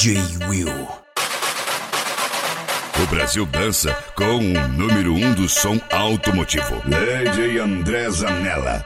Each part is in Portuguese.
DJ Will. O Brasil dança com o número 1 do som automotivo, Lady André Zanella.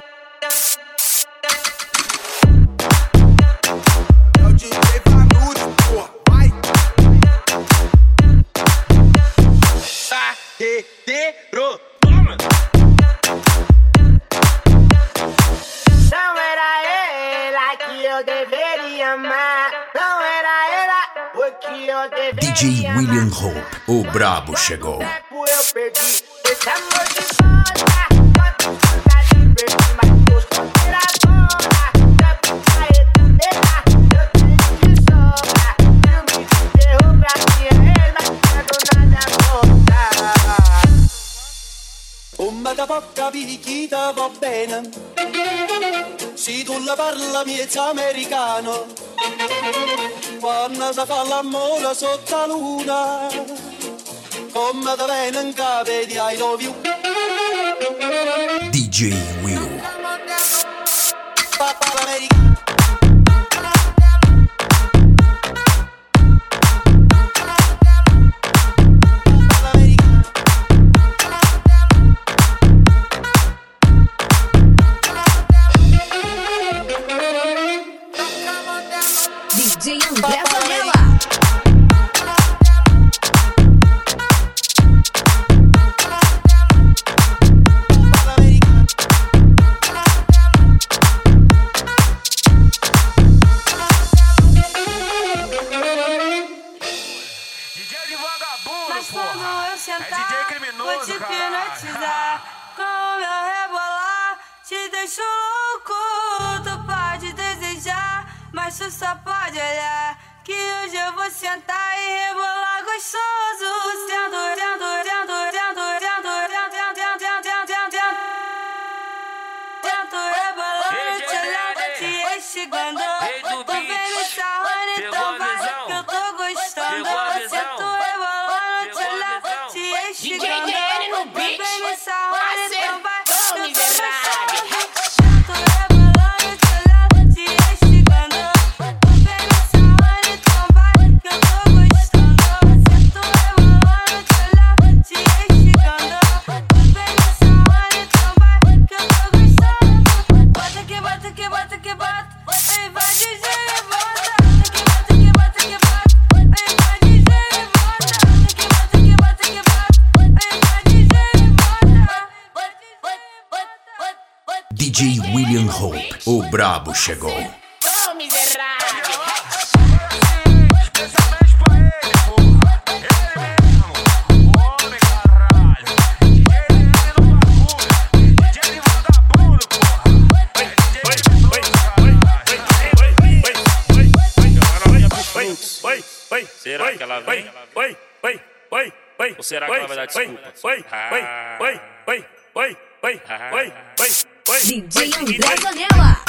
Não era ela que eu deveria amar. Não era ela o que eu deveria DJ William Hope, o brabo chegou. Eu perdi esse amor de volta. Quanto saudade perdi, mas tô solteira agora. Tempo pra retornar, eu tenho de sobra. Filme de terror pra minha mas quero na minha conta. Come da poca picchita va bene, se tu la parla miezza americano, quando si fa l'amore sotto la luna, come da bene in capo di I love you. DJ Will. Papa l'americano. DJ André Zanella. Mas quando eu sentar, vou te hipnotizar. Com o meu rebolar, te deixo louco. Tu pode desejar, mas tu só pode olhar. Que hoje eu vou sentar e rebolar gostoso. Sento, sento, sento, sento, sento, sento, sento, sento, sento. Sento rebolando, te olhando, te instigando. Tu vem me sarrando, então vai que eu tô gostando. Sento rebolando, te olhando, te instigando. Tu vem me sarrando, então vai que eu tô gostando. Sento rebolando, te olhando, te instigando. Tu vem me sarrando, então vai que eu tô gostando. Sento rebolando, te olhando, te instigando. Tu vem me sarrando, então vai que eu tô gostando. Bota que bota que bota que bota. Aí vai DJ e bota. Bota que bota que bota. Aí vai DJ e bota. Bota que bota que bota. Aí vai DJ e bota. DJ William Hope, o brabo chegou. Ô miserável. Especialmente pra ele, porra. Ele mesmo, o homem, caralho. DJ ele no bagulho. DJ ele vagabundo, porra. Será que ela vem? Ou será que ela vai dar desculpa? DJ André Zanella.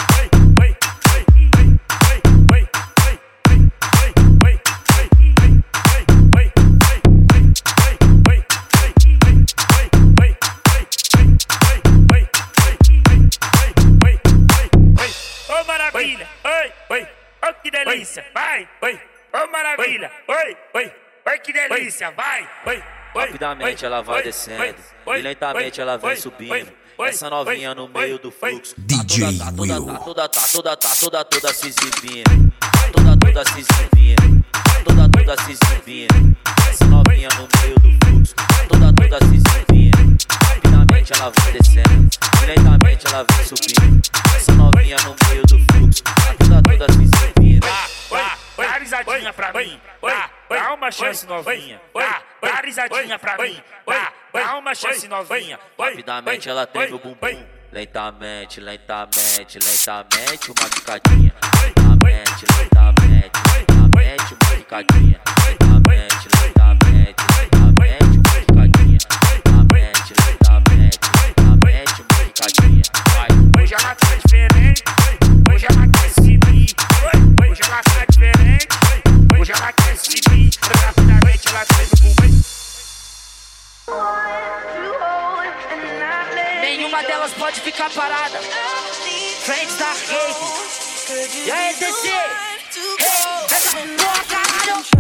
Ô maravilha, oi, oh que delícia, vai, ô maravilha, oi que delícia, vai. Rapidamente ela vai descendo e lentamente ela vem subindo. Essa novinha no meio do fluxo. DJ Will. Toda se exibindo. Toda se exibindo. Toda se exibindo. Essa novinha no meio do fluxo. Toda se exibindo. Rapidamente ela vai descendo e lentamente ela vem subindo. Essa novinha no meio do fluxo. Toda se exibindo. Dá risadinha pra mim, dá uma chance novinha, dá risadinha pra mim, dá uma chance novinha. Rapidamente ela treme o bumbum. Lentamente, lentamente, lentamente, uma picadinha. Lentamente, lentamente, lentamente, uma picadinha. Lentamente, lentamente, lentamente, uma picadinha. Lentamente, lentamente, lentamente, uma picadinha. Hoje ela tá diferente, hoje ela quer se vir. Hoje ela tá diferente, hoje ela quer se vir. Rapidamente ela treme o bumbum. Nenhuma delas pode ficar parada. Frente da rede. E aí, DC? Hey, essa porra, caralho.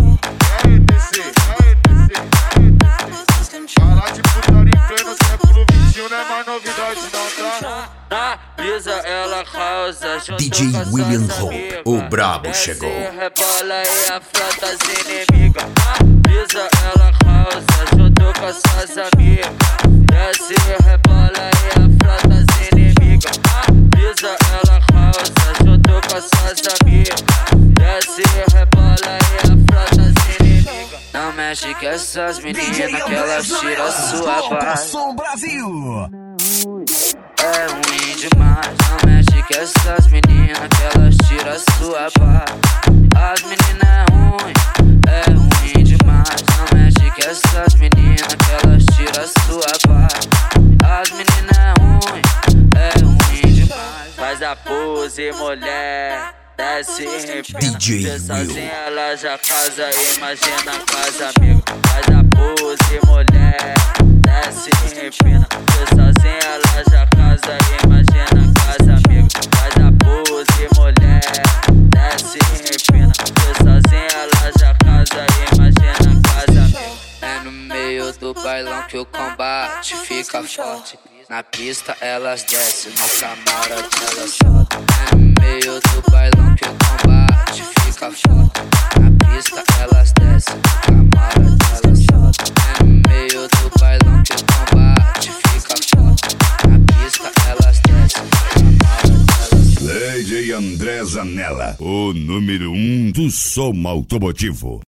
DJ William Hope, o brabo chegou. Rebola e afronta as inimigas. Pisa, ela causa junto com suas amigas. Desce, rebola e afronta as inimigas. Pisa, ela causa junto com suas amigas. Desce, rebola e afronta as inimigas. Não mexe com essas meninas que elas tiram sua base. É ruim demais, não mexe com essas meninas que elas tiram sua base. As meninas é ruim demais, não mexe com essas meninas que elas tiram sua base. As meninas é ruim demais. Faz a pose, mulher, desce e empina. DJ Sozinha ela já casa, imagina casa amiga. Faz a pose, mulher, desce e empina. Sozinha ela já casa, imagina casa amiga. Faz a pose, mulher, desce e empina. Sozinha ela já casa, imagina casa amiga. É no meio do bailão que o combate fica forte. Na pista elas descem, no camarote elas soltam. É no meio do bailão que o combate fica forte. Na pista elas descem, no camarote elas soltam. É no meio do bailão que o combate fica forte. Na pista elas descem, no camarote elas soltam. DJ André Zanella, o número 1 do som automotivo.